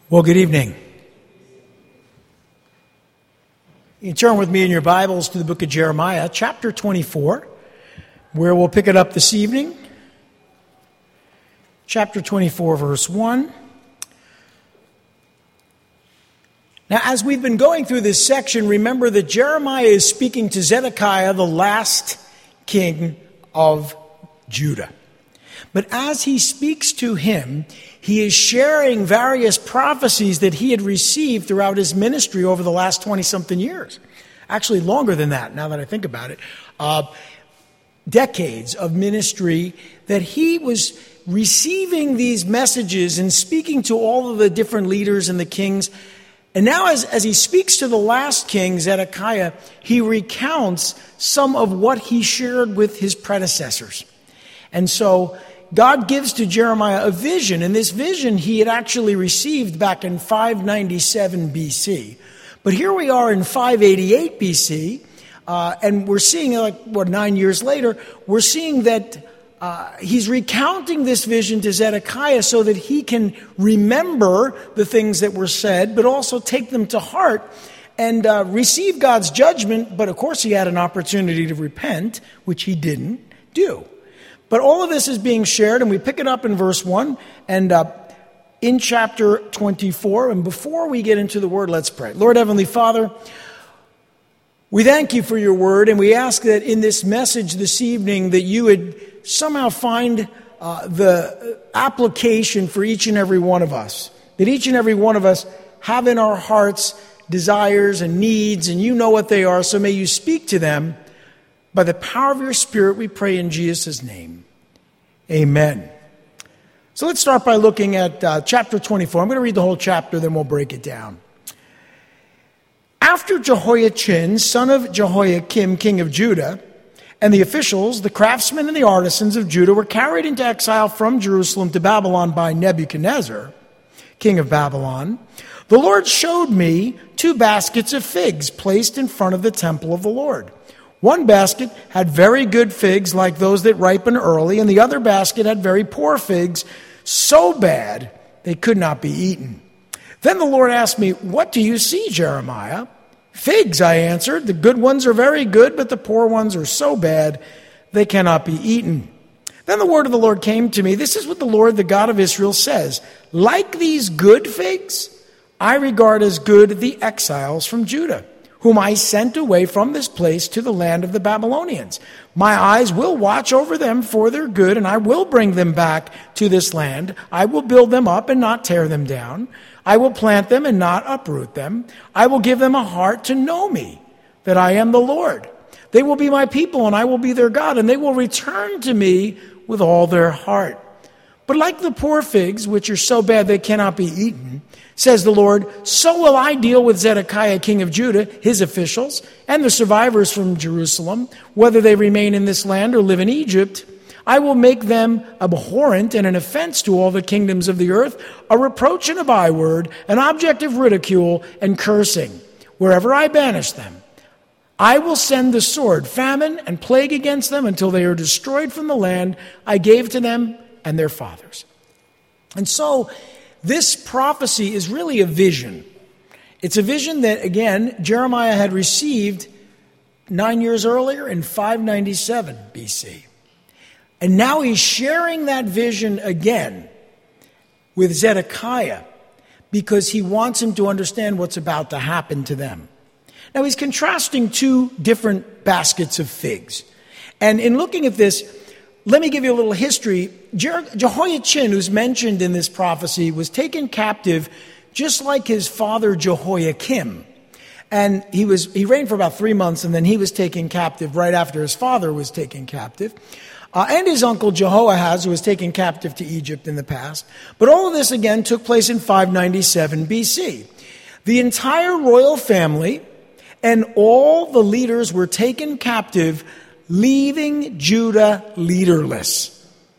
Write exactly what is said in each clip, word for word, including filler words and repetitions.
Well, good evening. You can turn with me in your Bibles to the book of Jeremiah, chapter twenty-four, where we'll pick it up this evening. Chapter twenty-four, verse one. Now, as we've been going through this section, remember that Jeremiah is speaking to Zedekiah, the last king of Judah. But as he speaks to him, he is sharing various prophecies that he had received throughout his ministry over the last twenty-something years. Actually, longer than that, now that I think about it. Uh, decades of ministry that he was receiving these messages and speaking to all of the different leaders and the kings. And now as, as he speaks to the last king, Zedekiah, he recounts some of what he shared with his predecessors. And so God gives to Jeremiah a vision, and this vision he had actually received back in five ninety-seven B C. But here we are in five eighty-eight B C, uh, and we're seeing, like, what, nine years later, we're seeing that uh, he's recounting this vision to Zedekiah so that he can remember the things that were said, but also take them to heart and uh, receive God's judgment. But of course he had an opportunity to repent, which he didn't do. But all of this is being shared, and we pick it up in verse one and uh, in chapter twenty-four. And before we get into the word, let's pray. Lord Heavenly Father, we thank you for your word, and we ask that in this message this evening that you would somehow find uh, the application for each and every one of us. That each and every one of us have in our hearts desires and needs, and you know what they are, so may you speak to them. By the power of your Spirit, we pray in Jesus' name. Amen. So let's start by looking at uh, chapter twenty-four. I'm going to read the whole chapter, then we'll break it down. After Jehoiachin, son of Jehoiakim, king of Judah, and the officials, the craftsmen and the artisans of Judah were carried into exile from Jerusalem to Babylon by Nebuchadnezzar, king of Babylon, the Lord showed me two baskets of figs placed in front of the temple of the Lord. One basket had very good figs like those that ripen early, and the other basket had very poor figs, so bad they could not be eaten. Then the Lord asked me, "What do you see, Jeremiah?" "Figs," I answered. "The good ones are very good, but the poor ones are so bad they cannot be eaten." Then the word of the Lord came to me. "This is what the Lord, the God of Israel, says. Like these good figs, I regard as good the exiles from Judah, whom I sent away from this place to the land of the Babylonians. My eyes will watch over them for their good, and I will bring them back to this land. I will build them up and not tear them down. I will plant them and not uproot them. I will give them a heart to know me, that I am the Lord. They will be my people, and I will be their God, and they will return to me with all their heart. But like the poor figs, which are so bad they cannot be eaten, says the Lord, so will I deal with Zedekiah, king of Judah, his officials, and the survivors from Jerusalem, whether they remain in this land or live in Egypt. I will make them abhorrent and an offense to all the kingdoms of the earth, a reproach and a byword, an object of ridicule and cursing, wherever I banish them. I will send the sword, famine, and plague against them until they are destroyed from the land I gave to them and their fathers." And so this prophecy is really a vision. It's a vision that, again, Jeremiah had received nine years earlier in five ninety-seven B C. And now he's sharing that vision again with Zedekiah because he wants him to understand what's about to happen to them. Now he's contrasting two different baskets of figs. And in looking at this, let me give you a little history. Jehoiachin, who's mentioned in this prophecy, was taken captive just like his father Jehoiakim. And he was he reigned for about three months, and then he was taken captive right after his father was taken captive. Uh, and his uncle Jehoahaz, who was taken captive to Egypt in the past. But all of this, again, took place in five ninety-seven B C. The entire royal family and all the leaders were taken captive, leaving Judah leaderless.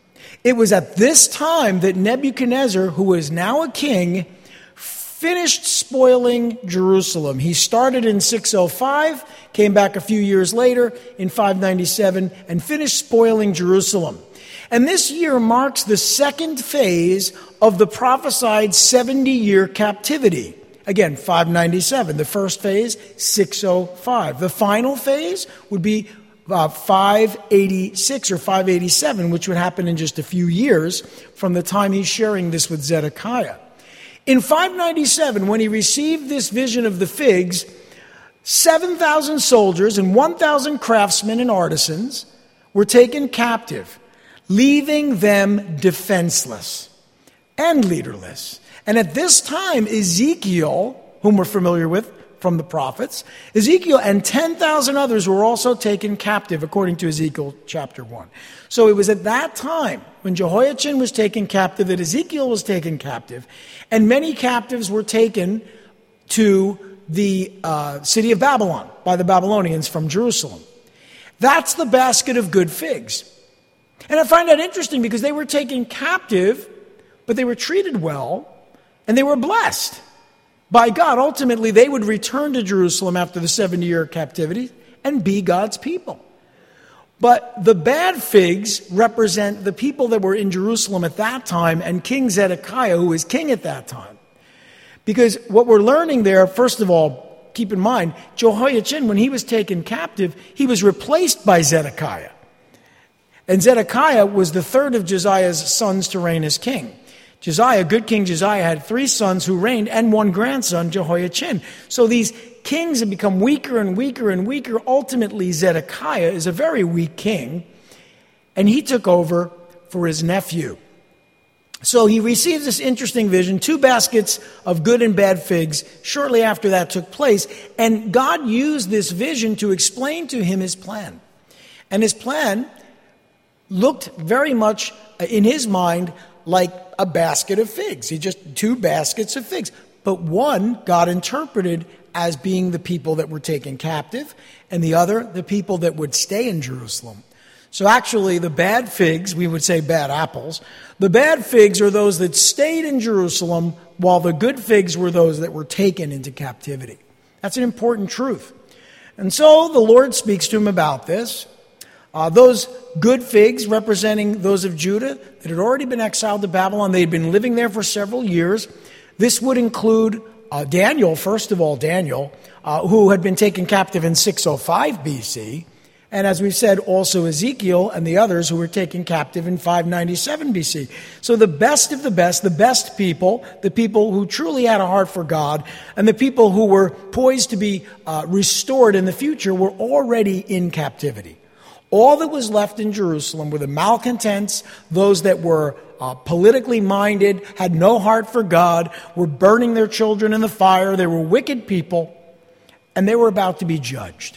It was at this time that Nebuchadnezzar, who was now a king, finished spoiling Jerusalem. He started in six oh five, came back a few years later in five ninety-seven, and finished spoiling Jerusalem. And this year marks the second phase of the prophesied seventy-year captivity. Again, five ninety-seven. The first phase, six oh five. The final phase would be uh, five eighty-six or five eighty-seven, which would happen in just a few years from the time he's sharing this with Zedekiah. In five ninety-seven, when he received this vision of the figs, seven thousand soldiers and one thousand craftsmen and artisans were taken captive, leaving them defenseless and leaderless. And at this time, Ezekiel, whom we're familiar with from the prophets, Ezekiel and ten thousand others were also taken captive, according to Ezekiel chapter one. So it was at that time, when Jehoiachin was taken captive, that Ezekiel was taken captive, and many captives were taken to the uh, city of Babylon by the Babylonians from Jerusalem. That's the basket of good figs. And I find that interesting because they were taken captive, but they were treated well, and they were blessed by God. Ultimately, they would return to Jerusalem after the seventy-year captivity and be God's people. But the bad figs represent the people that were in Jerusalem at that time and King Zedekiah, who was king at that time. Because what we're learning there, first of all, keep in mind, Jehoiachin, when he was taken captive, he was replaced by Zedekiah. And Zedekiah was the third of Josiah's sons to reign as king. Josiah, good King Josiah, had three sons who reigned and one grandson, Jehoiachin. So these kings have become weaker and weaker and weaker. Ultimately, Zedekiah is a very weak king, and he took over for his nephew. So he received this interesting vision, two baskets of good and bad figs shortly after that took place. And God used this vision to explain to him his plan. And his plan looked very much, in his mind, like a basket of figs. He just two baskets of figs. But one God interpreted as being the people that were taken captive, and the other, the people that would stay in Jerusalem. So actually, the bad figs, we would say bad apples, the bad figs are those that stayed in Jerusalem, while the good figs were those that were taken into captivity. That's an important truth. And so the Lord speaks to him about this. Uh, those good figs representing those of Judah that had already been exiled to Babylon. They had been living there for several years. This would include uh, Daniel, first of all, Daniel, uh, who had been taken captive in six oh five B C. And as we've said, also Ezekiel and the others who were taken captive in five ninety-seven B C. So the best of the best, the best people, the people who truly had a heart for God, and the people who were poised to be uh, restored in the future were already in captivity. All that was left in Jerusalem were the malcontents, those that were uh, politically minded, had no heart for God, were burning their children in the fire. They were wicked people, and they were about to be judged.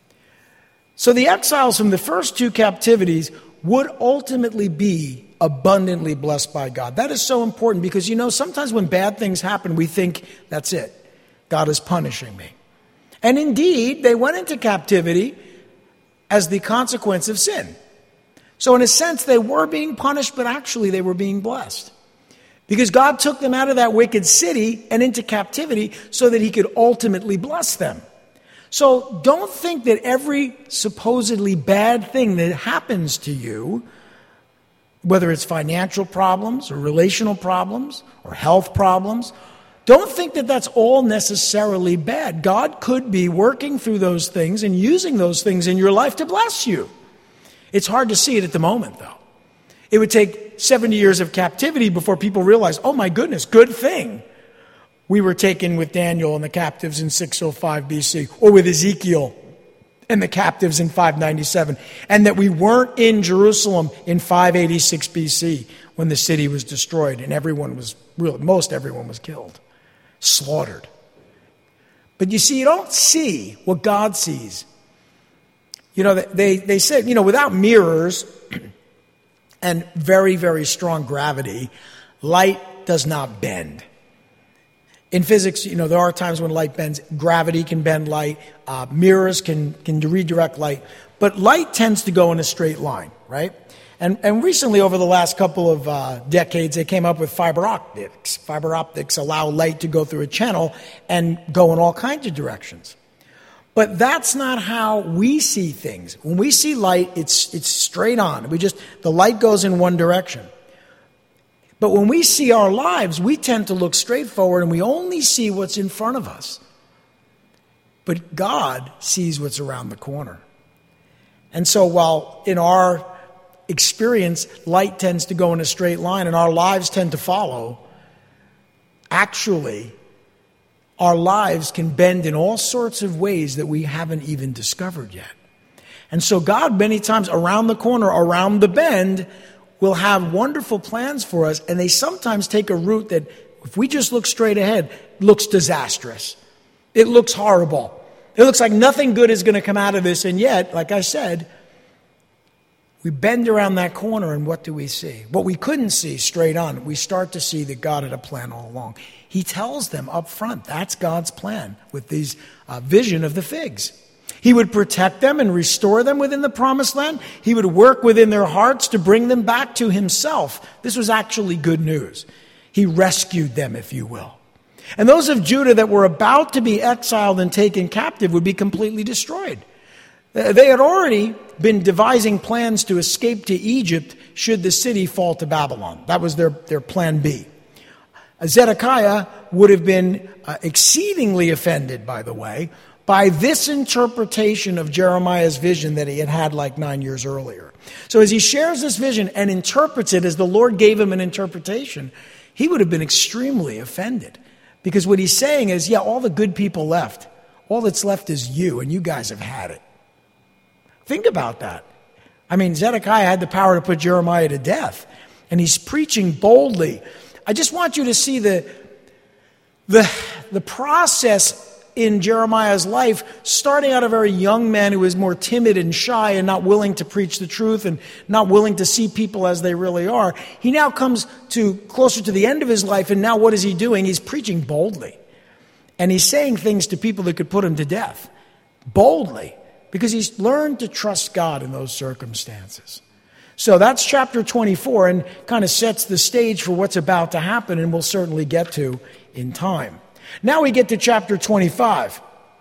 So the exiles from the first two captivities would ultimately be abundantly blessed by God. That is so important because, you know, sometimes when bad things happen, we think, that's it. God is punishing me. And indeed, they went into captivity as the consequence of sin. So in a sense, they were being punished, but actually they were being blessed. Because God took them out of that wicked city and into captivity so that he could ultimately bless them. So don't think that every supposedly bad thing that happens to you, whether it's financial problems or relational problems or health problems, don't think that that's all necessarily bad. God could be working through those things and using those things in your life to bless you. It's hard to see it at the moment, though. It would take seventy years of captivity before people realize, oh my goodness, good thing we were taken with Daniel and the captives in six oh five B C, or with Ezekiel and the captives in five ninety-seven, and that we weren't in Jerusalem in five eighty-six B C when the city was destroyed and everyone was, really, most everyone was killed. Slaughtered. But you see, you don't see what God sees. You know, they, they said, you know, without mirrors and very, very strong gravity, light does not bend. In physics, you know, there are times when light bends. Gravity can bend light. Uh, mirrors can, can redirect light. But light tends to go in a straight line, right? And, and recently, over the last couple of uh, decades, they came up with fiber optics. Fiber optics allow light to go through a channel and go in all kinds of directions. But that's not how we see things. When we see light, it's it's straight on. We just the light goes in one direction. But when we see our lives, we tend to look straight forward and we only see what's in front of us. But God sees what's around the corner. And so while in our experience, light tends to go in a straight line and our lives tend to follow, actually, our lives can bend in all sorts of ways that we haven't even discovered yet. And so God, many times around the corner, around the bend, will have wonderful plans for us. And they sometimes take a route that, if we just look straight ahead, looks disastrous. It looks horrible. It looks like nothing good is going to come out of this. And yet, like I said, we bend around that corner and what do we see? What we couldn't see straight on, we start to see that God had a plan all along. He tells them up front, that's God's plan with these uh, vision of the figs. He would protect them and restore them within the promised land. He would work within their hearts to bring them back to himself. This was actually good news. He rescued them, if you will. And those of Judah that were about to be exiled and taken captive would be completely destroyed. They had already been devising plans to escape to Egypt should the city fall to Babylon. That was their, their plan B. Zedekiah would have been uh, exceedingly offended, by the way, by this interpretation of Jeremiah's vision that he had had like nine years earlier. So as he shares this vision and interprets it as the Lord gave him an interpretation, he would have been extremely offended. Because what he's saying is, yeah, all the good people left. All that's left is you, and you guys have had it. Think about that. I mean, Zedekiah had the power to put Jeremiah to death, and he's preaching boldly. I just want you to see the, the, the process in Jeremiah's life, starting out a very young man who was more timid and shy and not willing to preach the truth and not willing to see people as they really are. He now comes to closer to the end of his life, and now what is he doing? He's preaching boldly. And he's saying things to people that could put him to death. Boldly. Because he's learned to trust God in those circumstances. So that's chapter twenty-four and kind of sets the stage for what's about to happen, and we'll certainly get to in time. Now we get to chapter twenty-five.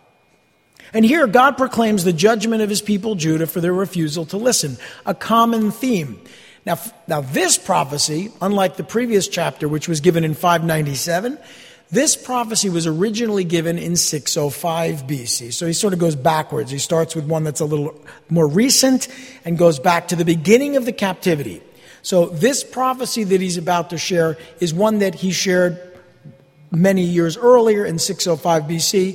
And here God proclaims the judgment of his people Judah for their refusal to listen, a common theme. Now, now this prophecy, unlike the previous chapter, which was given in five ninety-seven, this prophecy was originally given in six oh five B C. So he sort of goes backwards. He starts with one that's a little more recent and goes back to the beginning of the captivity. So this prophecy that he's about to share is one that he shared many years earlier in six oh five B C,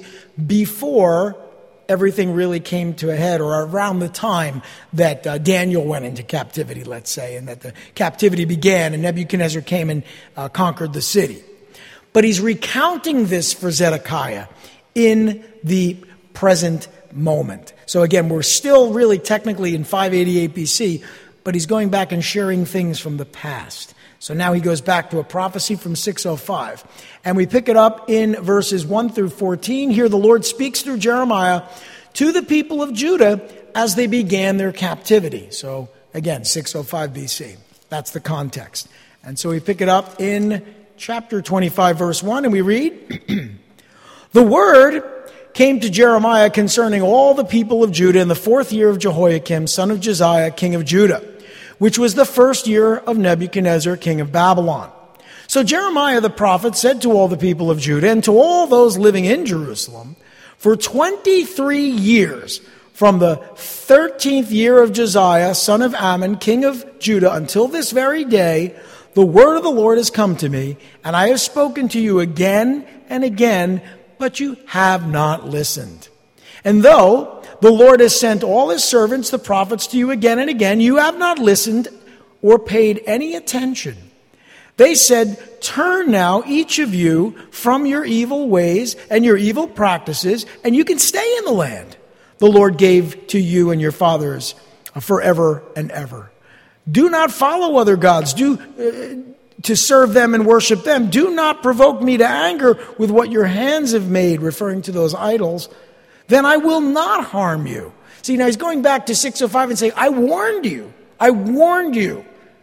before everything really came to a head, or around the time that uh, Daniel went into captivity, let's say, and that the captivity began and Nebuchadnezzar came and uh, conquered the city. But he's recounting this for Zedekiah in the present moment. So again, we're still really technically in five eighty-eight B C, but he's going back and sharing things from the past. So now he goes back to a prophecy from six oh five. And we pick it up in verses one through fourteen. Here the Lord speaks through Jeremiah to the people of Judah as they began their captivity. So again, six oh five B C. That's the context. And so we pick it up in chapter twenty-five, verse one, and we read, The word came to Jeremiah concerning all the people of Judah in the fourth year of Jehoiakim, son of Josiah, king of Judah, which was the first year of Nebuchadnezzar, king of Babylon. So Jeremiah the prophet said to all the people of Judah and to all those living in Jerusalem, for twenty-three years, from the thirteenth year of Josiah, son of Ammon, king of Judah, until this very day, the word of the Lord has come to me, and I have spoken to you again and again, but you have not listened. And though the Lord has sent all his servants, the prophets, to you again and again, you have not listened or paid any attention. They said, turn now, each of you, from your evil ways and your evil practices, and you can stay in the land the Lord gave to you and your fathers forever and ever. Do not follow other gods. Do uh, to serve them and worship them. Do not provoke me to anger with what your hands have made, referring to those idols. Then I will not harm you. See, now he's going back to six oh five and saying, I warned you. I warned you.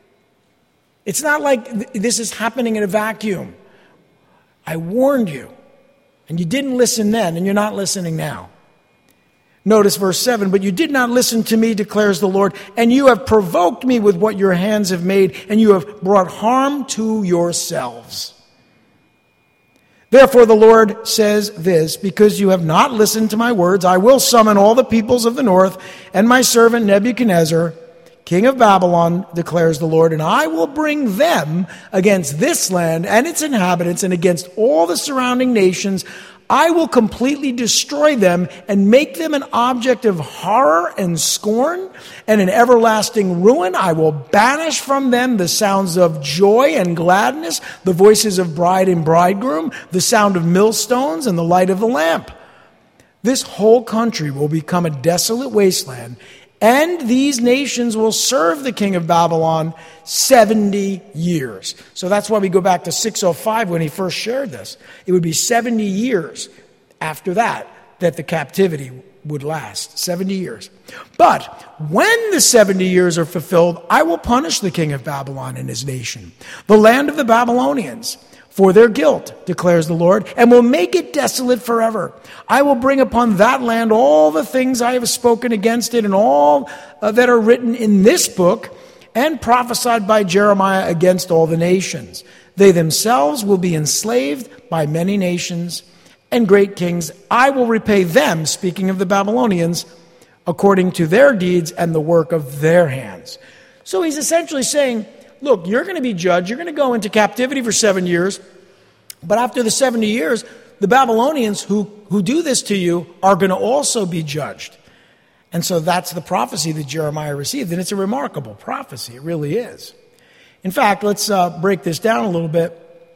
It's not like th- this is happening in a vacuum. I warned you. And you didn't listen then, and you're not listening now. Notice verse seven, but you did not listen to me, declares the Lord, and you have provoked me with what your hands have made, and you have brought harm to yourselves. Therefore the Lord says this, because you have not listened to my words, I will summon all the peoples of the north, and my servant Nebuchadnezzar, king of Babylon, declares the Lord, and I will bring them against this land and its inhabitants, and against all the surrounding nations. I will completely destroy them and make them an object of horror and scorn and an everlasting ruin. I will banish from them the sounds of joy and gladness, the voices of bride and bridegroom, the sound of millstones and the light of the lamp. This whole country will become a desolate wasteland, and these nations will serve the king of Babylon seventy years. So that's why we go back to six oh five when he first shared this. It would be seventy years after that that the captivity would last. seventy years. But when the seventy years are fulfilled, I will punish the king of Babylon and his nation, the land of the Babylonians, for their guilt, declares the Lord, and will make it desolate forever. I will bring upon that land all the things I have spoken against it, and all uh, that are written in this book and prophesied by Jeremiah against all the nations. They themselves will be enslaved by many nations and great kings. I will repay them, speaking of the Babylonians, according to their deeds and the work of their hands. So he's essentially saying, look, you're going to be judged. You're going to go into captivity for seven years. But after the seventy years, the Babylonians who, who do this to you are going to also be judged. And so that's the prophecy that Jeremiah received. And it's a remarkable prophecy. It really is. In fact, let's uh, break this down a little bit.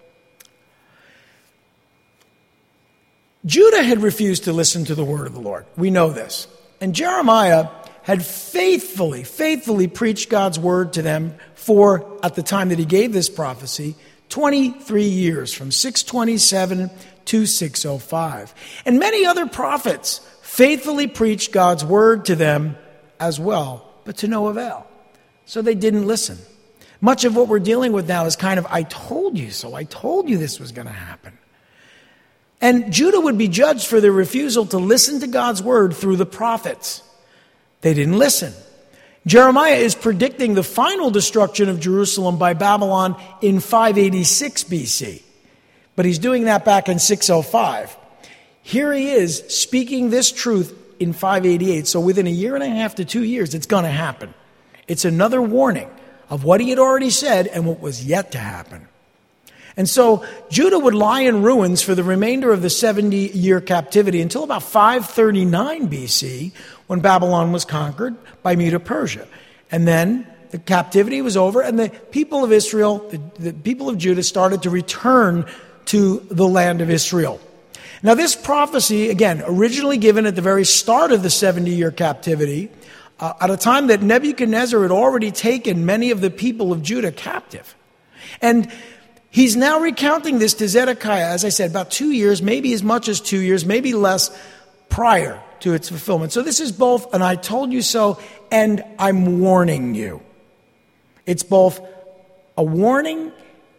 Judah had refused to listen to the word of the Lord. We know this. And Jeremiah had faithfully, faithfully preached God's word to them for, at the time that he gave this prophecy, twenty-three years, from six twenty-seven to six oh five. And many other prophets faithfully preached God's word to them as well, but to no avail. So they didn't listen. Much of what we're dealing with now is kind of, I told you so. I told you this was going to happen. And Judah would be judged for their refusal to listen to God's word through the prophets. They didn't listen. Jeremiah is predicting the final destruction of Jerusalem by Babylon in five eighty-six B C. But he's doing that back in six oh five. Here he is speaking this truth in five eighty-eight. So within a year and a half to two years, it's going to happen. It's another warning of what he had already said and what was yet to happen. And so Judah would lie in ruins for the remainder of the seventy-year captivity until about five thirty-nine B C, when Babylon was conquered by Medo-Persia. And then the captivity was over, and the people of Israel, the, the people of Judah, started to return to the land of Israel. Now this prophecy, again, originally given at the very start of the seventy-year captivity, uh, at a time that Nebuchadnezzar had already taken many of the people of Judah captive. And he's now recounting this to Zedekiah, as I said, about two years, maybe as much as two years, maybe less, prior to its fulfillment. So this is both an I told you so and I'm warning you. It's both a warning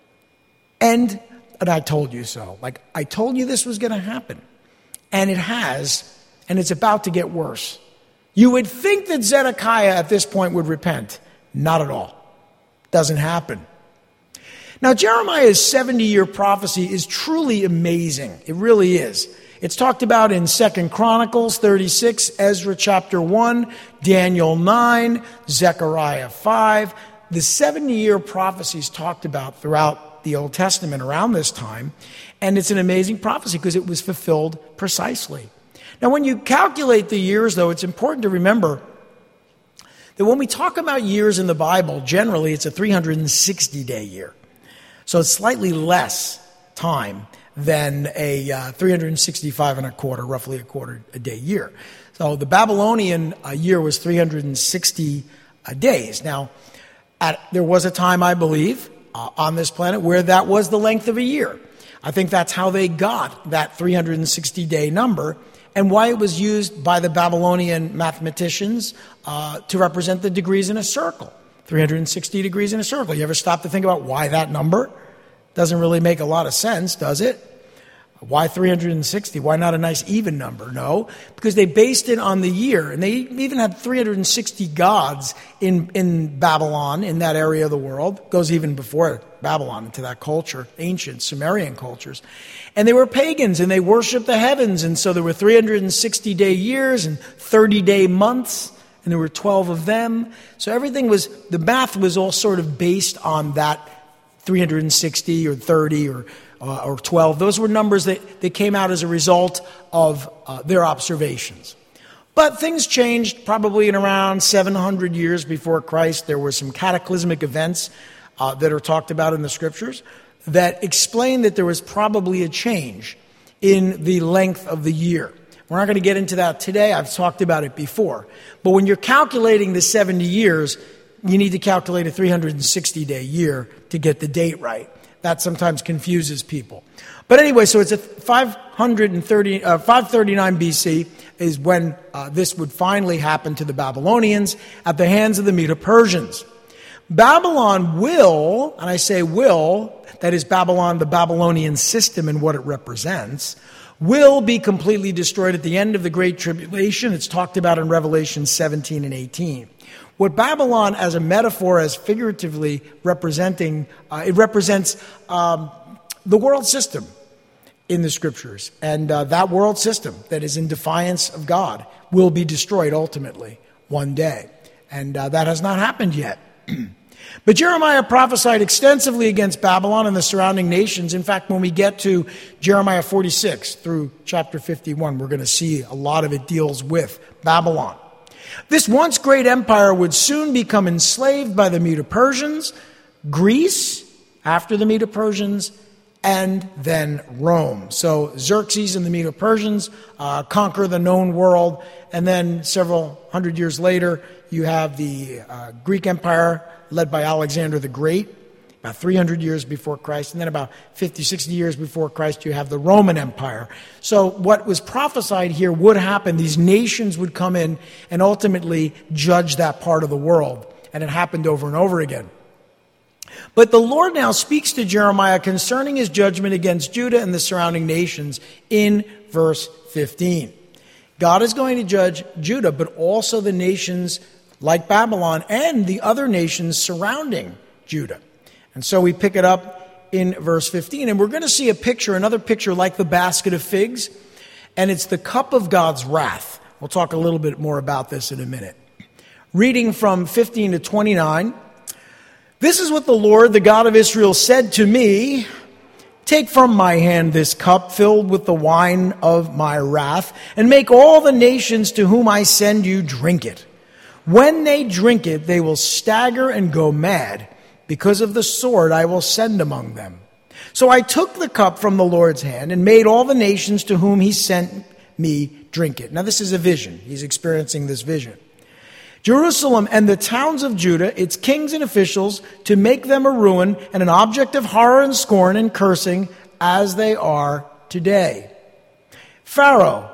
and an I told you so. Like, I told you this was going to happen. And it has, and it's about to get worse. You would think that Zedekiah at this point would repent. Not at all. Doesn't happen. Now, Jeremiah's seventy-year prophecy is truly amazing. It really is. It's talked about in Second Chronicles thirty-six, Ezra chapter one, Daniel nine, Zechariah five. The seventy-year prophecy is talked about throughout the Old Testament around this time, and it's an amazing prophecy because it was fulfilled precisely. Now, when you calculate the years, though, it's important to remember that when we talk about years in the Bible, generally it's a three hundred sixty day year. So it's slightly less time than a uh, three hundred sixty-five and a quarter, roughly a quarter a day year. So the Babylonian uh, year was three hundred sixty uh, days. Now, at, there was a time, I believe, uh, on this planet where that was the length of a year. I think that's how they got that three hundred sixty day number, and why it was used by the Babylonian mathematicians uh, to represent the degrees in a circle. three hundred sixty degrees in a circle. You ever stop to think about why that number? Doesn't really make a lot of sense, does it? Why three hundred sixty? Why not a nice even number? No, because they based it on the year. And they even had three hundred sixty gods in, in Babylon, in that area of the world. It goes even before Babylon, into that culture, ancient Sumerian cultures. And they were pagans, and they worshiped the heavens. And so there were three hundred sixty day years and thirty day months, and there were twelve of them. So everything was, the math was all sort of based on that three hundred sixty or thirty or Uh, or twelve. Those were numbers that, that came out as a result of uh, their observations. But things changed probably in around seven hundred years before Christ. There were some cataclysmic events uh, that are talked about in the scriptures that explain that there was probably a change in the length of the year. We're not going to get into that today. I've talked about it before. But when you're calculating the seventy years, you need to calculate a three hundred sixty day year to get the date right. That sometimes confuses people. But anyway, so it's a five thirty, uh, five thirty-nine B C is when uh, this would finally happen to the Babylonians at the hands of the Medo-Persians. Babylon will, and I say will, that is Babylon, the Babylonian system and what it represents, will be completely destroyed at the end of the Great Tribulation. It's talked about in Revelation seventeen and eighteen. What Babylon, as a metaphor, as figuratively representing, uh, it represents um, the world system in the scriptures. And uh, that world system that is in defiance of God will be destroyed ultimately one day. And uh, that has not happened yet. But Jeremiah prophesied extensively against Babylon and the surrounding nations. In fact, when we get to Jeremiah forty-six through chapter fifty-one, we're going to see a lot of it deals with Babylon. This once great empire would soon become enslaved by the Medo-Persians, Greece after the Medo-Persians, and then Rome. So Xerxes and the Medo-Persians uh, conquer the known world, and then several hundred years later, you have the uh, Greek Empire led by Alexander the Great, about three hundred years before Christ, and then about fifty, sixty years before Christ, you have the Roman Empire. So what was prophesied here would happen. These nations would come in and ultimately judge that part of the world. And it happened over and over again. But the Lord now speaks to Jeremiah concerning his judgment against Judah and the surrounding nations in verse fifteen. God is going to judge Judah, but also the nations like Babylon and the other nations surrounding Judah. And so we pick it up in verse fifteen, and we're going to see a picture, another picture like the basket of figs, and it's the cup of God's wrath. We'll talk a little bit more about this in a minute. Reading from fifteen to twenty-nine, "This is what the Lord, the God of Israel, said to me, take from my hand this cup filled with the wine of my wrath, and make all the nations to whom I send you drink it. When they drink it, they will stagger and go mad, because of the sword I will send among them. So I took the cup from the Lord's hand and made all the nations to whom he sent me drink it." Now this is a vision. He's experiencing this vision. "Jerusalem and the towns of Judah, its kings and officials, to make them a ruin and an object of horror and scorn and cursing, as they are today. Pharaoh,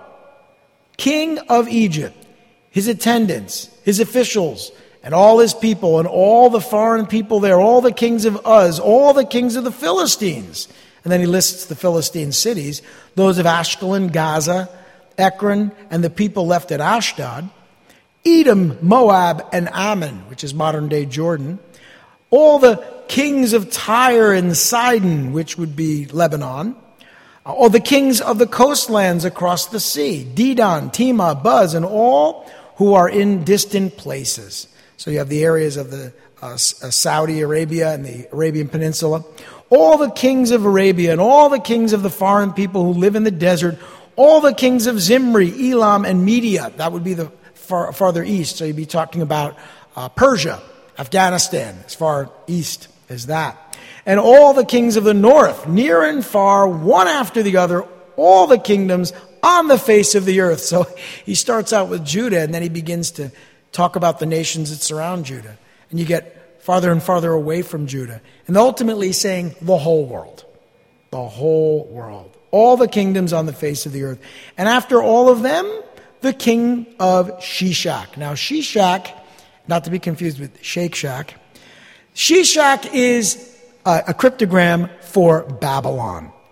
king of Egypt, his attendants, his officials, and all his people, and all the foreign people there, all the kings of Uz, all the kings of the Philistines." And then he lists the Philistine cities, those of Ashkelon, Gaza, Ekron, and the people left at Ashdod, Edom, Moab, and Ammon, which is modern-day Jordan, all the kings of Tyre and Sidon, which would be Lebanon, all the kings of the coastlands across the sea, Dedan, Tema, Buz, and all who are in distant places. So you have the areas of the uh, Saudi Arabia and the Arabian Peninsula. All the kings of Arabia and all the kings of the foreign people who live in the desert. All the kings of Zimri, Elam, and Media. That would be the far, farther east. So you'd be talking about uh, Persia, Afghanistan, as far east as that. And all the kings of the north, near and far, one after the other, all the kingdoms on the face of the earth. So he starts out with Judah, and then he begins to talk about the nations that surround Judah. And you get farther and farther away from Judah. And ultimately saying the whole world. The whole world. All the kingdoms on the face of the earth. And after all of them, the king of Shishak. Now Shishak, not to be confused with Shake Shack. Shishak is a, a cryptogram for Babylon.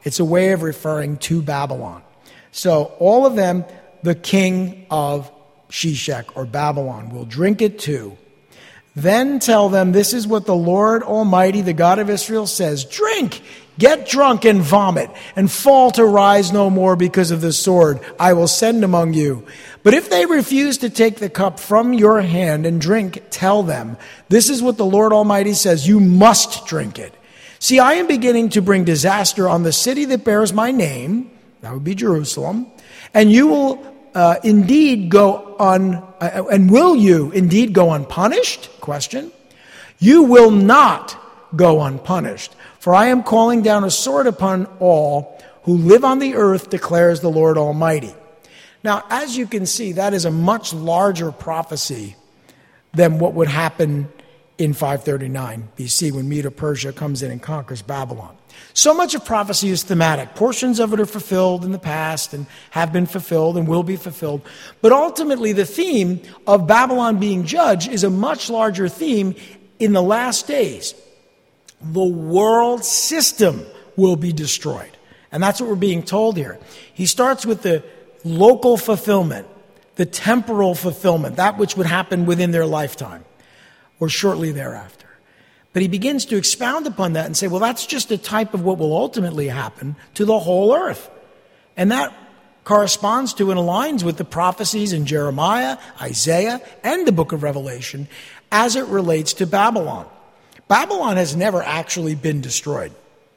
It's a way of referring to Babylon. So all of them, the king of Sheshach or Babylon, will drink it too. Then tell them, this is what the Lord Almighty, the God of Israel, says. Drink, get drunk and vomit, and fall to rise no more because of the sword I will send among you. But if they refuse to take the cup from your hand and drink, tell them, this is what the Lord Almighty says. You must drink it. See, I am beginning to bring disaster on the city that bears my name. That would be Jerusalem. And you will uh, indeed go un, uh, and will you indeed go unpunished? Question. You will not go unpunished, for I am calling down a sword upon all who live on the earth, declares the Lord Almighty. Now, as you can see, that is a much larger prophecy than what would happen in five thirty-nine B C when Medo-Persia comes in and conquers Babylon. So much of prophecy is thematic. Portions of it are fulfilled in the past and have been fulfilled and will be fulfilled. But ultimately, the theme of Babylon being judged is a much larger theme in the last days. The world system will be destroyed. And that's what we're being told here. He starts with the local fulfillment, the temporal fulfillment, that which would happen within their lifetime or shortly thereafter. But he begins to expound upon that and say, well, that's just a type of what will ultimately happen to the whole earth. And that corresponds to and aligns with the prophecies in Jeremiah, Isaiah, and the book of Revelation as it relates to Babylon. Babylon has never actually been destroyed.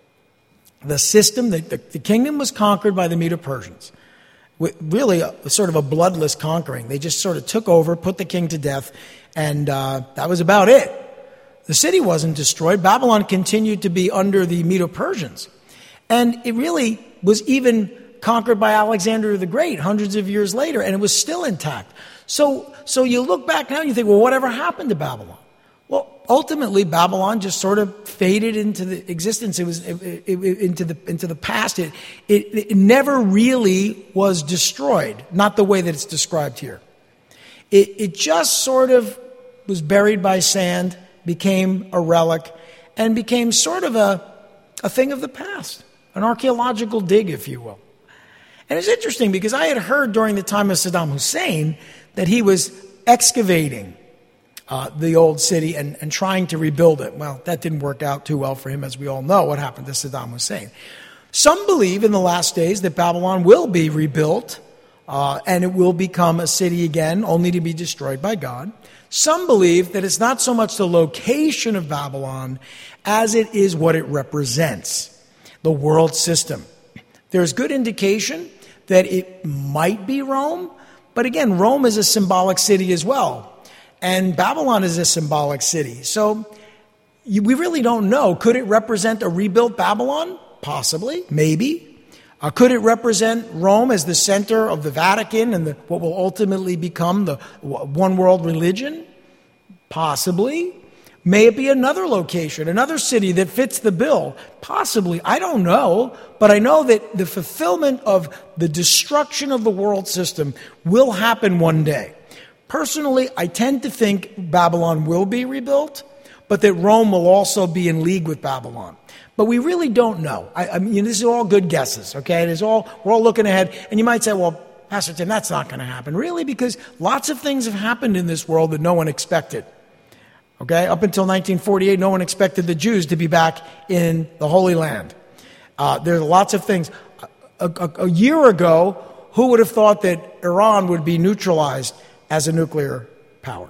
The system, the, the, the kingdom was conquered by the Medo-Persians. Really a, a sort of a bloodless conquering. They just sort of took over, put the king to death, and uh, that was about it. The city wasn't destroyed. Babylon continued to be under the Medo-Persians. And it really was even conquered by Alexander the Great hundreds of years later, and it was still intact. So, so you look back now and you think, well, whatever happened to Babylon? Well, ultimately, Babylon just sort of faded into the existence. It was it, it, into the into the past. It, it it never really was destroyed. Not the way that it's described here. It it just sort of was buried by sand, became a relic, and became sort of a a thing of the past, an archaeological dig, if you will. And it's interesting because I had heard during the time of Saddam Hussein that he was excavating Uh, the old city and, and trying to rebuild it. Well, that didn't work out too well for him, as we all know what happened to Saddam Hussein. Some believe in the last days that Babylon will be rebuilt uh, and it will become a city again, only to be destroyed by God. Some believe that it's not so much the location of Babylon as it is what it represents, the world system. There's good indication that it might be Rome, but again, Rome is a symbolic city as well. And Babylon is a symbolic city. So you, we really don't know. Could it represent a rebuilt Babylon? Possibly, maybe. Uh, could it represent Rome as the center of the Vatican and the, what will ultimately become the one world religion? Possibly. May it be another location, another city that fits the bill? Possibly. I don't know. But I know that the fulfillment of the destruction of the world system will happen one day. Personally, I tend to think Babylon will be rebuilt, but that Rome will also be in league with Babylon. But we really don't know. I, I mean, this is all good guesses, okay? It is all, we're all looking ahead. And you might say, well, Pastor Tim, that's not going to happen. Really? Because lots of things have happened in this world that no one expected. Okay? Up until nineteen forty-eight, no one expected the Jews to be back in the Holy Land. Uh, there are lots of things. A, a, a year ago, who would have thought that Iran would be neutralized as a nuclear power,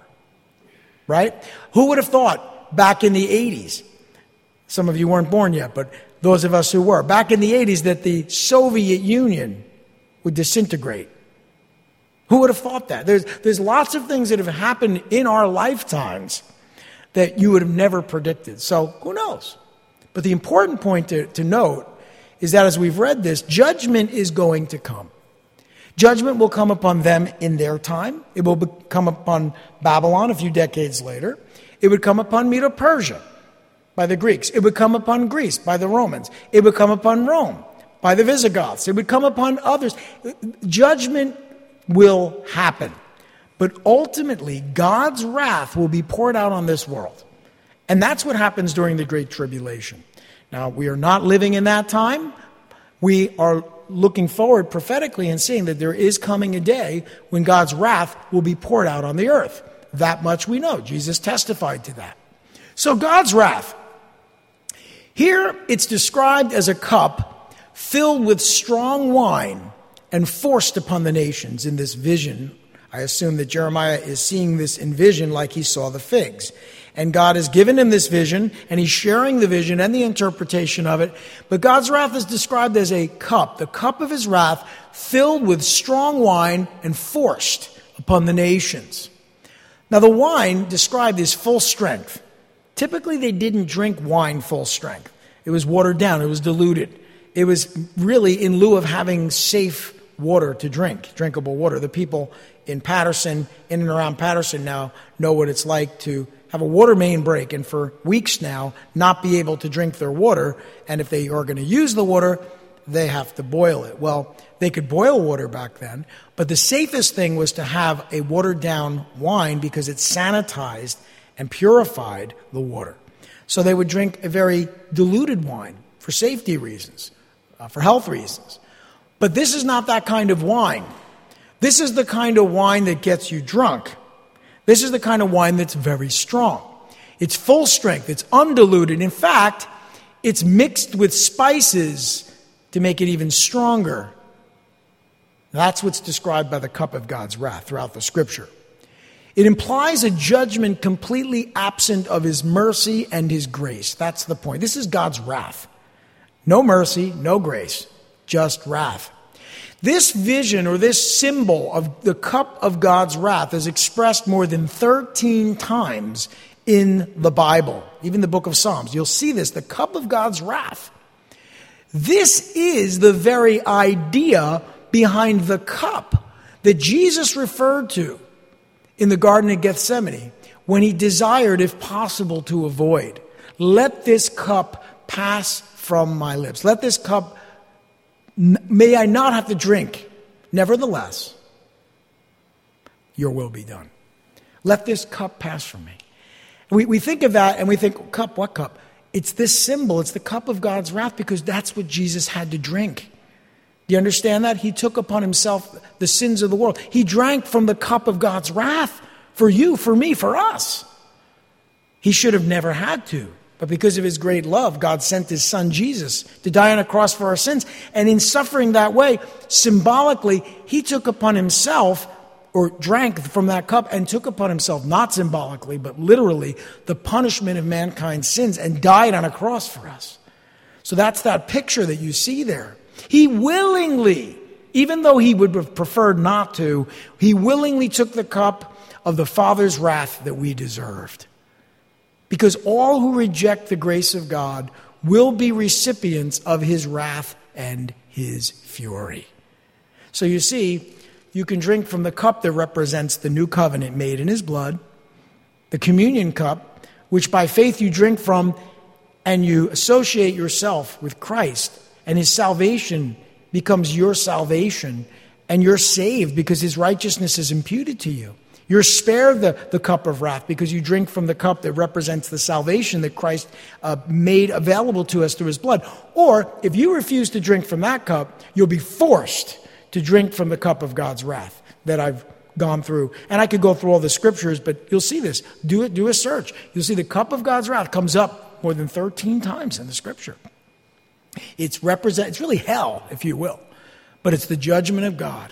right? Who would have thought back in the eighties, some of you weren't born yet, but those of us who were, back in the eighties that the Soviet Union would disintegrate? Who would have thought that? There's, there's lots of things that have happened in our lifetimes that you would have never predicted. So who knows? But the important point to, to note is that as we've read this, judgment is going to come. Judgment will come upon them in their time. It will come upon Babylon a few decades later. It would come upon Medo-Persia by the Greeks. It would come upon Greece by the Romans. It would come upon Rome by the Visigoths. It would come upon others. Judgment will happen. But ultimately, God's wrath will be poured out on this world. And that's what happens during the Great Tribulation. Now, we are not living in that time. We are looking forward prophetically and seeing that there is coming a day when God's wrath will be poured out on the earth. That much we know. Jesus testified to that. So God's wrath. Here it's described as a cup filled with strong wine and forced upon the nations in this vision. I assume that Jeremiah is seeing this in vision like he saw the figs. And God has given him this vision, and he's sharing the vision and the interpretation of it. But God's wrath is described as a cup, the cup of his wrath, filled with strong wine and forced upon the nations. Now, the wine described is full strength. Typically, they didn't drink wine full strength. It was watered down. It was diluted. It was really in lieu of having safe water to drink, drinkable water. The people in Patterson, in and around Patterson now, know what it's like to have a water main break and for weeks now not be able to drink their water. And if they are going to use the water, they have to boil it. Well, they could boil water back then, but the safest thing was to have a watered down wine because it sanitized and purified the water. So they would drink a very diluted wine for safety reasons, uh, for health reasons. But this is not that kind of wine. This is the kind of wine that gets you drunk. This is the kind of wine that's very strong. It's full strength. It's undiluted. In fact, it's mixed with spices to make it even stronger. That's what's described by the cup of God's wrath throughout the Scripture. It implies a judgment completely absent of his mercy and his grace. That's the point. This is God's wrath. No mercy, no grace, just wrath. This vision or this symbol of the cup of God's wrath is expressed more than thirteen times in the Bible, even the book of Psalms. You'll see this, the cup of God's wrath. This is the very idea behind the cup that Jesus referred to in the Garden of Gethsemane when he desired, if possible, to avoid. Let this cup pass from my lips. Let this cup May I not have to drink. Nevertheless, your will be done. Let this cup pass from me. We, we think of that and we think, cup, what cup? It's this symbol. It's the cup of God's wrath because that's what Jesus had to drink. Do you understand that? He took upon himself the sins of the world. He drank from the cup of God's wrath for you, for me, for us. He should have never had to. But because of his great love, God sent his son Jesus to die on a cross for our sins. And in suffering that way, symbolically, he took upon himself, or drank from that cup and took upon himself, not symbolically, but literally, the punishment of mankind's sins and died on a cross for us. So that's that picture that you see there. He willingly, even though he would have preferred not to, he willingly took the cup of the Father's wrath that we deserved. Because all who reject the grace of God will be recipients of his wrath and his fury. So you see, you can drink from the cup that represents the new covenant made in his blood, the communion cup, which by faith you drink from, and you associate yourself with Christ, and his salvation becomes your salvation, and you're saved because his righteousness is imputed to you. You're spared the, the cup of wrath because you drink from the cup that represents the salvation that Christ uh, made available to us through his blood. Or if you refuse to drink from that cup, you'll be forced to drink from the cup of God's wrath that I've gone through. And I could go through all the scriptures, but you'll see this. Do it. Do a search. You'll see the cup of God's wrath comes up more than thirteen times in the scripture. It's represent. It's really hell, if you will, but it's the judgment of God.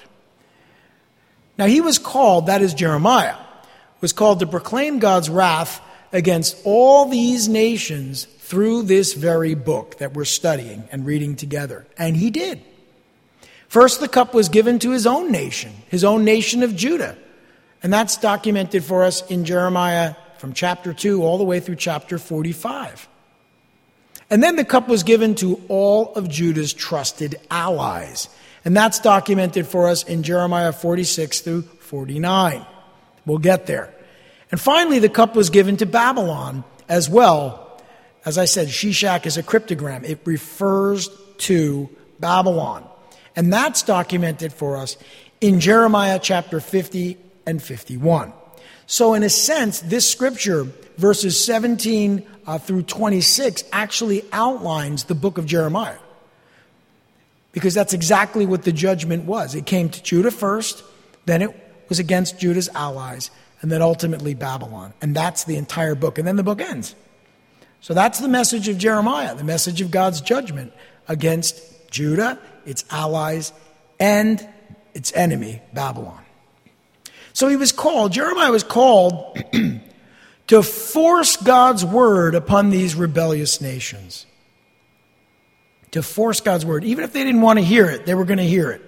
Now he was called, that is Jeremiah, was called to proclaim God's wrath against all these nations through this very book that we're studying and reading together. And he did. First, the cup was given to his own nation, his own nation of Judah. And that's documented for us in Jeremiah from chapter two all the way through chapter forty-five. And then the cup was given to all of Judah's trusted allies. And that's documented for us in Jeremiah forty-six through forty-nine. We'll get there. And finally, the cup was given to Babylon as well. As I said, Shishak is a cryptogram. It refers to Babylon. And that's documented for us in Jeremiah chapter fifty and fifty-one. So in a sense, this scripture, verses seventeen uh, through twenty-six, actually outlines the book of Jeremiah. Because that's exactly what the judgment was. It came to Judah first, then it was against Judah's allies, and then ultimately Babylon. And that's the entire book. And then the book ends. So that's the message of Jeremiah, the message of God's judgment against Judah, its allies, and its enemy, Babylon. So he was called, Jeremiah was called to force God's word upon these rebellious nations. To force God's word. Even if they didn't want to hear it, they were going to hear it.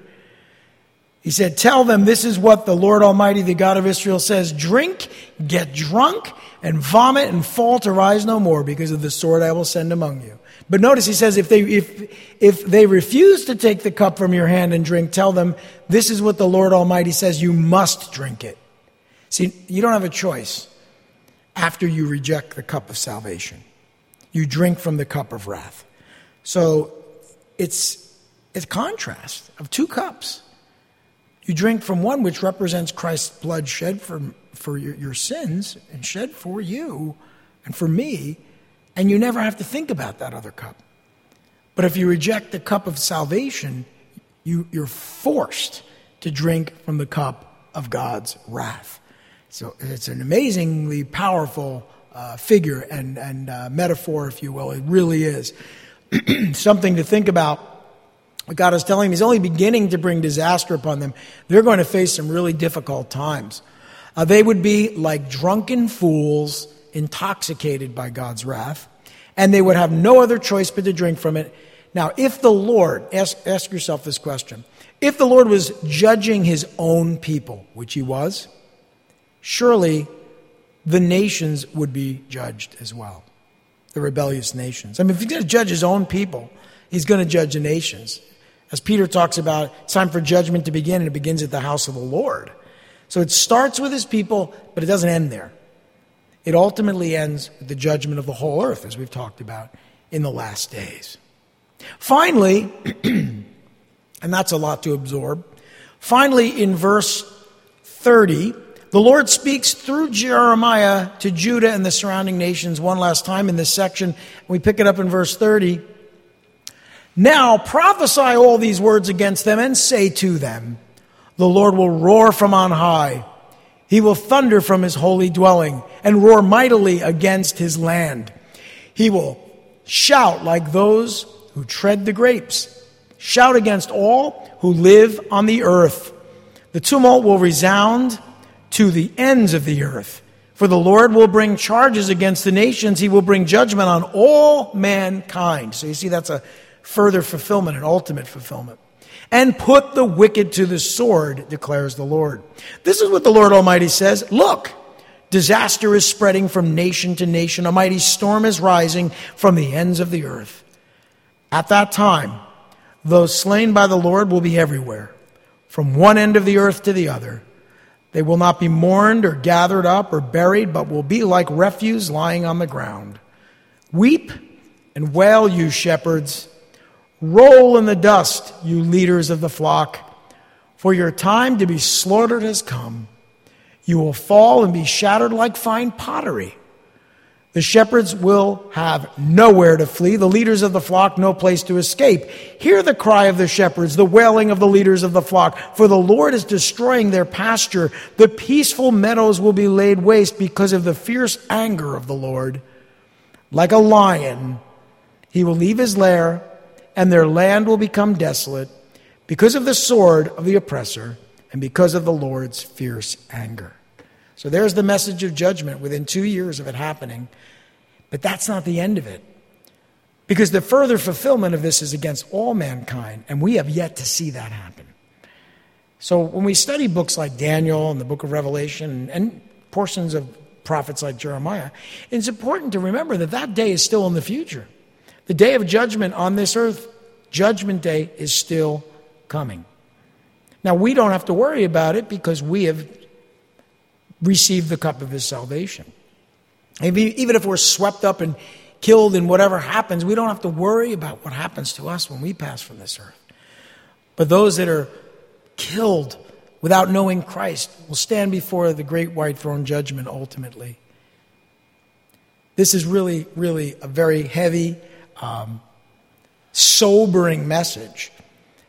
He said, tell them this is what the Lord Almighty, the God of Israel says, drink, get drunk, and vomit and fall to rise no more because of the sword I will send among you. But notice he says, if they if if they refuse to take the cup from your hand and drink, tell them this is what the Lord Almighty says, you must drink it. See, you don't have a choice after you reject the cup of salvation. You drink from the cup of wrath. So it's it's a contrast of two cups. You drink from one which represents Christ's blood shed for, for your, your sins and shed for you and for me, and you never have to think about that other cup. But if you reject the cup of salvation, you, you're forced to drink from the cup of God's wrath. So it's an amazingly powerful uh, figure and, and uh, metaphor, if you will. It really is. Something to think about. What God is telling them, he's only beginning to bring disaster upon them. They're going to face some really difficult times. Uh, they would be like drunken fools, intoxicated by God's wrath, and they would have no other choice but to drink from it. Now, if the Lord, ask, ask yourself this question, if the Lord was judging his own people, which he was, surely the nations would be judged as well, the rebellious nations. I mean, if he's going to judge his own people, he's going to judge the nations. As Peter talks about, it's time for judgment to begin, and it begins at the house of the Lord. So it starts with his people, but it doesn't end there. It ultimately ends with the judgment of the whole earth, as we've talked about in the last days. Finally, and that's a lot to absorb, finally in verse thirty, the Lord speaks through Jeremiah to Judah and the surrounding nations one last time in this section. We pick it up in verse thirty. Now prophesy all these words against them and say to them, the Lord will roar from on high. He will thunder from his holy dwelling and roar mightily against his land. He will shout like those who tread the grapes. Shout against all who live on the earth. The tumult will resound to the ends of the earth. For the Lord will bring charges against the nations. He will bring judgment on all mankind. So you see, that's a further fulfillment, an ultimate fulfillment. And put the wicked to the sword, declares the Lord. This is what the Lord Almighty says. Look, disaster is spreading from nation to nation. A mighty storm is rising from the ends of the earth. At that time, those slain by the Lord will be everywhere, from one end of the earth to the other. They will not be mourned or gathered up or buried, but will be like refuse lying on the ground. Weep and wail, you shepherds. Roll in the dust, you leaders of the flock, for your time to be slaughtered has come. You will fall and be shattered like fine pottery. The shepherds will have nowhere to flee, the leaders of the flock no place to escape. Hear the cry of the shepherds, the wailing of the leaders of the flock, for the Lord is destroying their pasture. The peaceful meadows will be laid waste because of the fierce anger of the Lord. Like a lion, he will leave his lair, and their land will become desolate because of the sword of the oppressor and because of the Lord's fierce anger. So there's the message of judgment within two years of it happening. But that's not the end of it. Because the further fulfillment of this is against all mankind, and we have yet to see that happen. So when we study books like Daniel and the book of Revelation and portions of prophets like Jeremiah, it's important to remember that that day is still in the future. The day of judgment on this earth, Judgment Day, is still coming. Now, we don't have to worry about it because we have received the cup of his salvation. Even if we're swept up and killed in whatever happens, we don't have to worry about what happens to us when we pass from this earth. But those that are killed without knowing Christ will stand before the great white throne judgment ultimately. This is really, really a very heavy, Um, sobering message.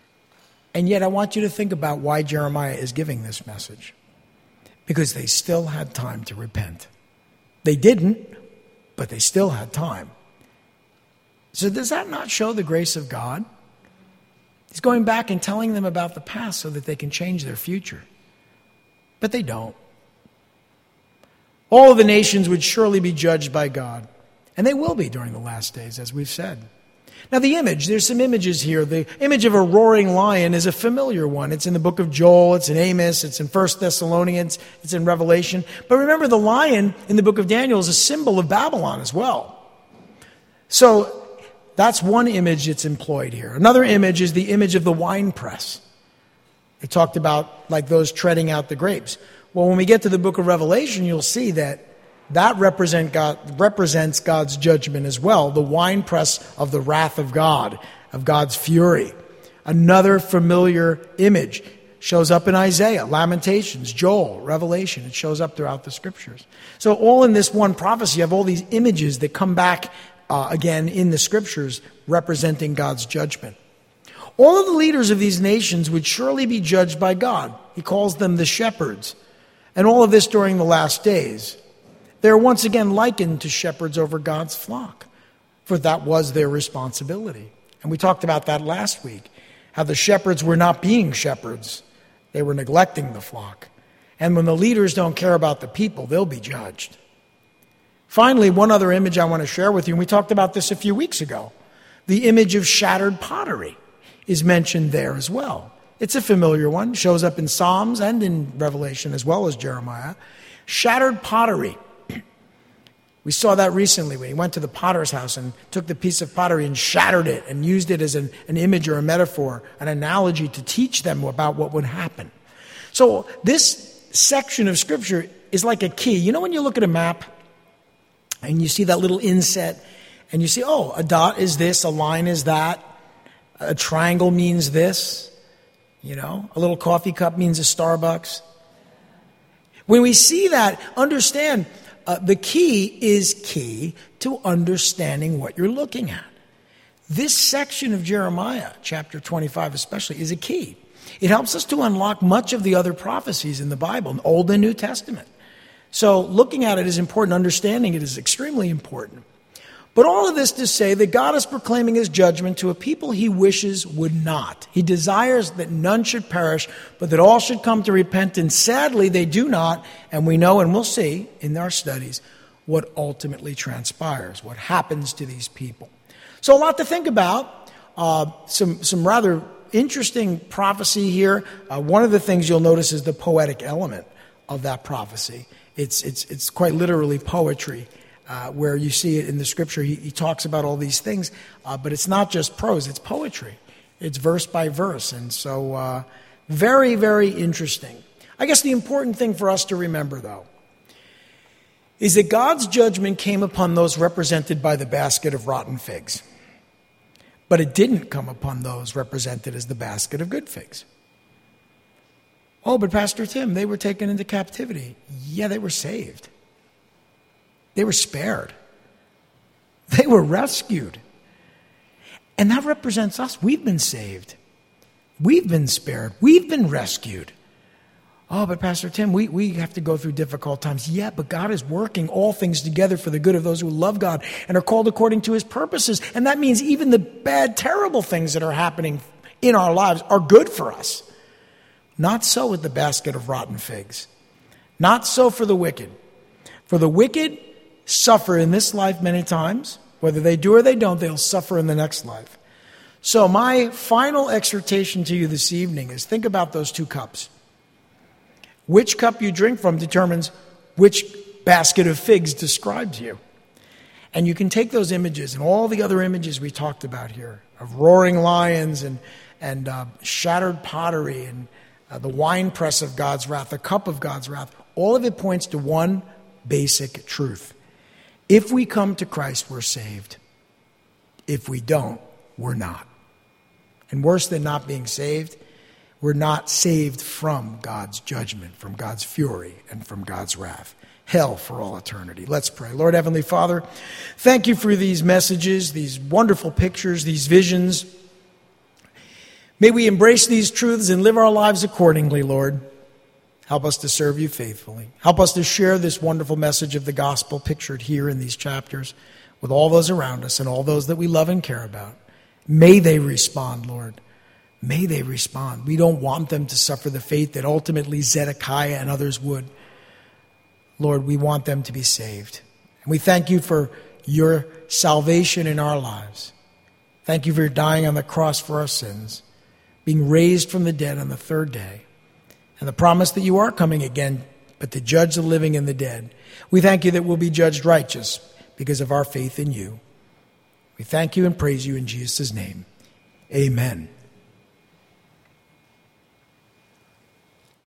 And yet I want you to think about why Jeremiah is giving this message. Because they still had time to repent. They didn't, but they still had time. So does that not show the grace of God? He's going back and telling them about the past so that they can change their future. But they don't. All of the nations would surely be judged by God. And they will be during the last days, as we've said. Now the image, there's some images here. The image of a roaring lion is a familiar one. It's in the book of Joel, it's in Amos, it's in First Thessalonians, it's in Revelation. But remember, the lion in the book of Daniel is a symbol of Babylon as well. So that's one image that's employed here. Another image is the image of the winepress. They talked about like those treading out the grapes. Well, when we get to the book of Revelation, you'll see that that represent God, represents God's judgment as well, the winepress of the wrath of God, of God's fury. Another familiar image shows up in Isaiah, Lamentations, Joel, Revelation. It shows up throughout the scriptures. So all in this one prophecy, you have all these images that come back uh, again in the scriptures representing God's judgment. All of the leaders of these nations would surely be judged by God. He calls them the shepherds. And all of this during the last days. They're once again likened to shepherds over God's flock, for that was their responsibility. And we talked about that last week, how the shepherds were not being shepherds. They were neglecting the flock. And when the leaders don't care about the people, they'll be judged. Finally, one other image I want to share with you, and we talked about this a few weeks ago. The image of shattered pottery is mentioned there as well. It's a familiar one. It shows up in Psalms and in Revelation as well as Jeremiah. Shattered pottery. We saw that recently when he went to the potter's house and took the piece of pottery and shattered it and used it as an, an image or a metaphor, an analogy to teach them about what would happen. So this section of Scripture is like a key. You know when you look at a map and you see that little inset and you see, oh, a dot is this, a line is that, a triangle means this, you know, a little coffee cup means a Starbucks. When we see that, understand, Uh, the key is key to understanding what you're looking at. This section of Jeremiah, chapter twenty-five especially, is a key. It helps us to unlock much of the other prophecies in the Bible, Old and New Testament. So looking at it is important. Understanding it is extremely important. But all of this to say that God is proclaiming his judgment to a people he wishes would not. He desires that none should perish, but that all should come to repentance. Sadly, they do not, and we know and we'll see in our studies what ultimately transpires, what happens to these people. So a lot to think about. Uh, some, some rather interesting prophecy here. Uh, one of the things you'll notice is the poetic element of that prophecy. It's, it's, it's quite literally poetry. Uh, where you see it in the scripture, he, he talks about all these things, uh, but it's not just prose, it's poetry. It's verse by verse, and so uh, very, very interesting. I guess the important thing for us to remember, though, is that God's judgment came upon those represented by the basket of rotten figs, but it didn't come upon those represented as the basket of good figs. Oh, but Pastor Tim, they were taken into captivity. Yeah, they were saved. They were spared. They were rescued. And that represents us. We've been saved. We've been spared. We've been rescued. Oh, but Pastor Tim, we, we have to go through difficult times. Yeah, but God is working all things together for the good of those who love God and are called according to his purposes. And that means even the bad, terrible things that are happening in our lives are good for us. Not so with the basket of rotten figs. Not so for the wicked. For the wicked suffer in this life many times. Whether they do or they don't, they'll suffer in the next life. So my final exhortation to you this evening is think about those two cups. Which cup you drink from determines which basket of figs describes you. And you can take those images and all the other images we talked about here of roaring lions and, and uh, shattered pottery and uh, the winepress of God's wrath, the cup of God's wrath. All of it points to one basic truth. If we come to Christ, we're saved. If we don't, we're not. And worse than not being saved, we're not saved from God's judgment, from God's fury, and from God's wrath. Hell for all eternity. Let's pray. Lord Heavenly Father, thank you for these messages, these wonderful pictures, these visions. May we embrace these truths and live our lives accordingly, Lord. Help us to serve you faithfully. Help us to share this wonderful message of the gospel pictured here in these chapters with all those around us and all those that we love and care about. May they respond, Lord. May they respond. We don't want them to suffer the fate that ultimately Zedekiah and others would. Lord, we want them to be saved. And we thank you for your salvation in our lives. Thank you for dying on the cross for our sins, being raised from the dead on the third day, and the promise that you are coming again, but to judge the living and the dead. We thank you that we'll be judged righteous because of our faith in you. We thank you and praise you in Jesus' name. Amen.